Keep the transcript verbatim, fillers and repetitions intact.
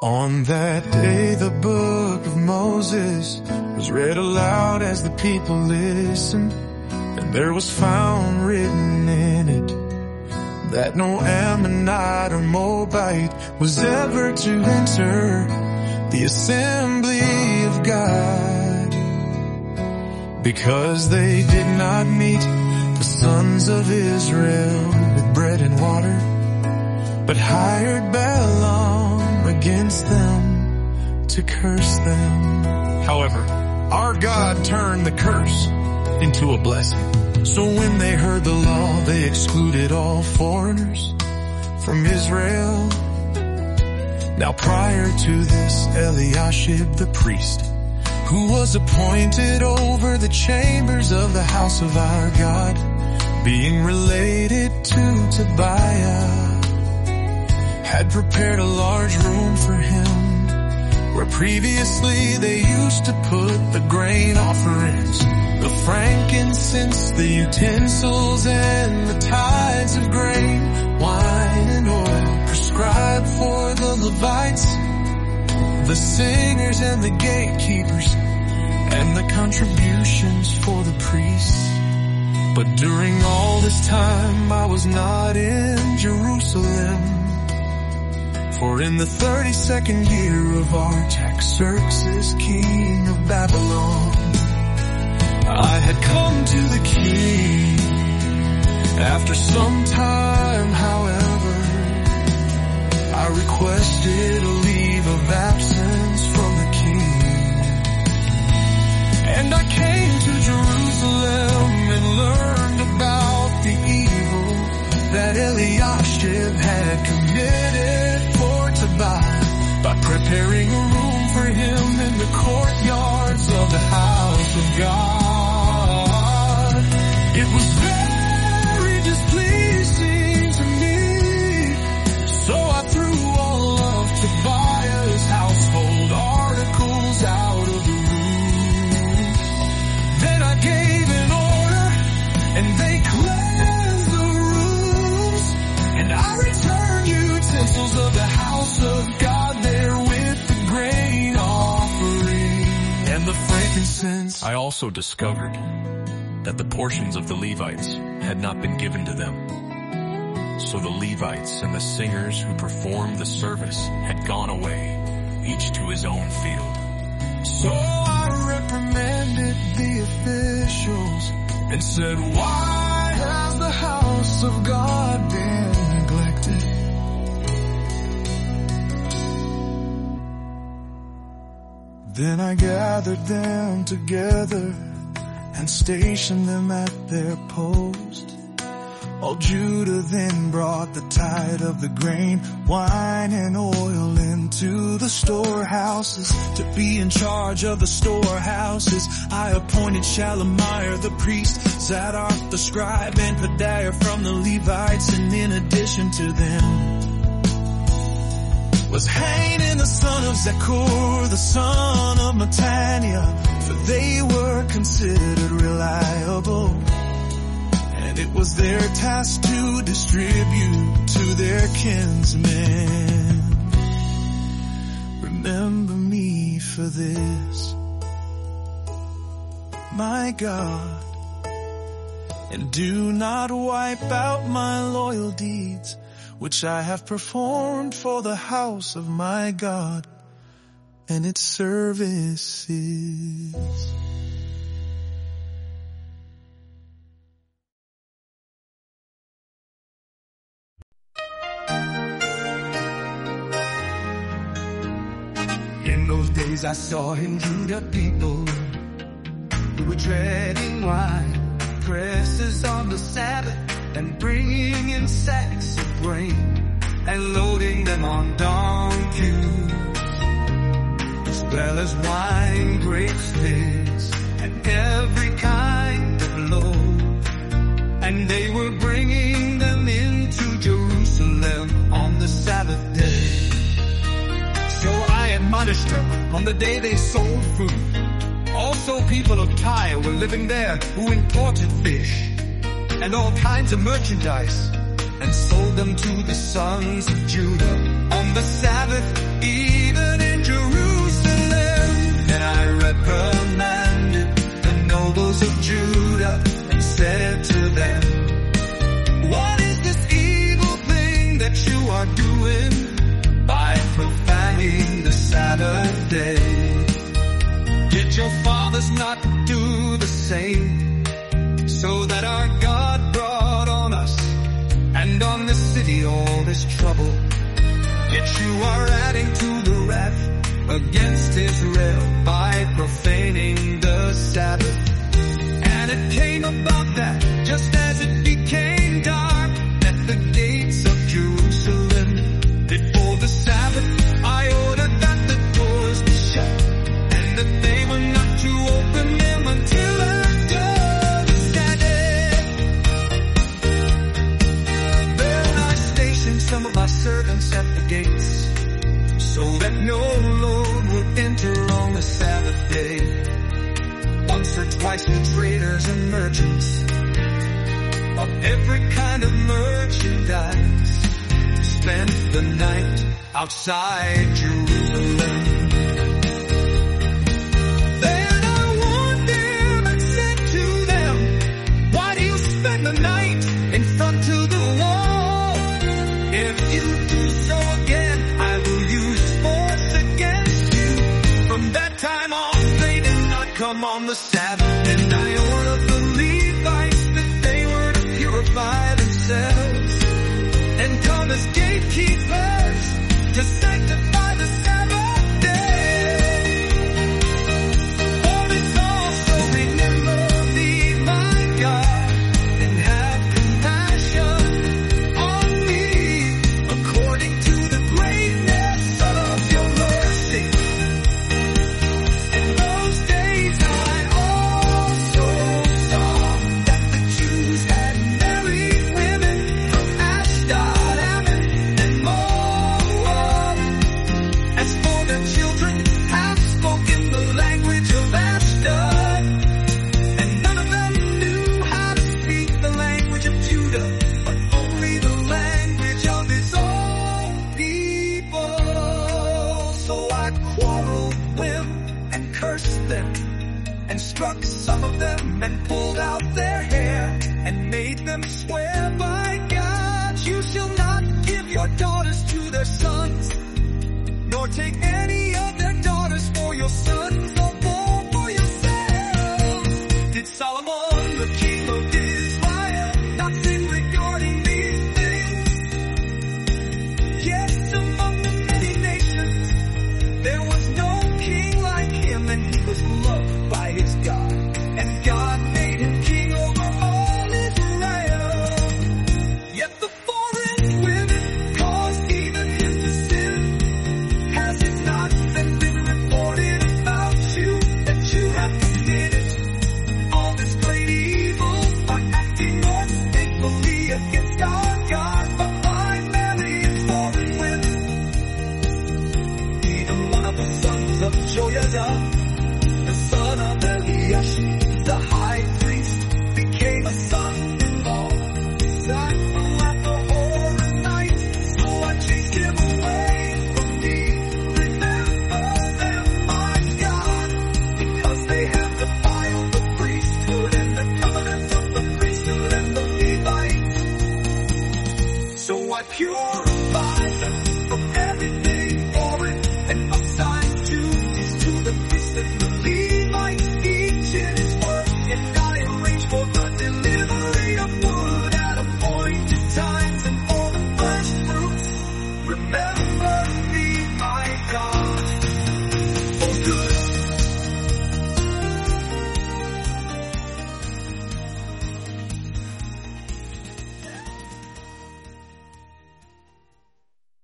On that day the book of Moses was read aloud as the people listened, and there was found written in it that no Ammonite or Moabite was ever to enter the assembly of God, because they did not meet the sons of Israel with bread and water, but hired Balaam against them to curse them. However, our God turned the curse into a blessing. So when they heard the law, they excluded all foreigners from Israel. Now prior to this, Eliashib the priest, who was appointed over the chambers of the house of our God, being related to Tobiah, had prepared a large room for him, where previously they used to put the grain offerings, the frankincense, the utensils, and the tithes of grain, wine and oil, prescribed for the Levites, the singers and the gatekeepers, and the contributions for the priests. But during all this time I was not in Jerusalem, for in the thirty-second year of Artaxerxes, king of Babylon, I had come to the king. After some time, however, I requested a leave of absence from the king, and I came to Jerusalem and learned about the evil that Eliashib had committed for Tobiah by preparing a room for him in the courtyards of the house of God. It was very displeasing to me, so I threw all of Tobiah's household articles out of the room. Then I gave an order, and they cleansed the rooms, and I returned utensils of the house of God there with the grain offering and the frankincense. I also discovered that the portions of the Levites had not been given to them. So the Levites and the singers who performed the service had gone away, each to his own field. So I reprimanded the officials and said, why has the house of God been neglected? Then I gathered them together and stationed them at their post. All Judah then brought the tithe of the grain, wine, and oil into the storehouses. To be in charge of the storehouses, I appointed Shalomir the priest, Zadok the scribe, and Pedaiah from the Levites. And in addition to them was Hanan the son of Zakur, the son of Mattaniah, for they were considered reliable. And it was their task to distribute to their kinsmen. Remember me for this, my God, and do not wipe out my loyal deeds, which I have performed for the house of my God and its services. In those days I saw in Judah people who were treading wine presses on the Sabbath and bringing in sacks of grain and loading them on donkeys, as well as wine, grapes, figs, and every kind of loaf. And they were bringing them into Jerusalem on the Sabbath day. So I admonished them on the day they sold food. Also people of Tyre were living there who imported fish and all kinds of merchandise and sold them to the sons of Judah on the Sabbath, even Sabbath day. Did your fathers not do the same? So that our God brought on us and on the city all this trouble. Yet you are adding to the wrath against Israel by profaning the Sabbath. And it came about that just as it became dark at the gates of Jerusalem, before the Sabbath I ordered that the doors be shut, and that they were not to open them until after the Sabbath. Then I stationed some of my servants at the gates, so that no load would enter on the Sabbath day. Once or twice the traders and merchants of every kind of merchandise spent the night outside Jerusalem. Then I warned them and said to them, why do you spend the night in front of the wall? If you do so again, I will use force against you. From that time on, they did not come on the Sabbath. And I ordered the Levites that they were to purify themselves and come as gatekeepers to sanctify the Sabbath day. For this also remember me, my God, and have compassion on me according to the greatness of your mercy. In those days I also saw that the Jews had married women from Ashdod, Ammon, and Moab. As for the children, have spoken the language of Ashdod, and none of them knew how to speak the language of Judah, but only the language of his own people. So I quarreled them and cursed them, and struck some of them and pulled out their hair, and made them swear by God, you shall not give your daughters to their sons, nor take any of their daughters for your sons, or for, for yourselves. Did Solomon, the king of Israel, not sin regarding these things? Yes, among the many nations, there was no king like him, and he was loved by his God. And God made him king over all Israel. Yet the foreign women caused even him to sin. Has it not then been reported about you, that you have committed all this great evil by acting unfaithfully against our God, but by marrying foreign women? Even one of the sons of Joiada, the son of Eliashib, the high priest, became a son-in-law. Sackful at the Horonites, so I chased him away from me. Remember them, my God, because they have defiled the priesthood and the covenant of the priesthood and the Levites. So I purify them from everything foreign and upside duties to the priests and the Levites, each in his work. And I arrange for the delivery of wood at appointed times, and for the first fruits. Remember me, my God.